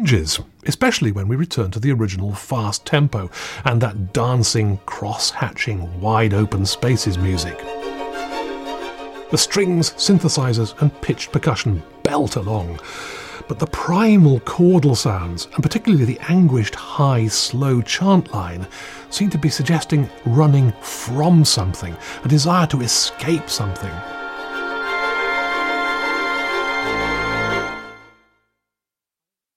changes, especially when we return to the original fast tempo and that dancing, cross-hatching, wide-open spaces music. The strings, synthesizers and pitched percussion belt along, but the primal chordal sounds, and particularly the anguished high, slow chant line, seem to be suggesting running from something, a desire to escape something.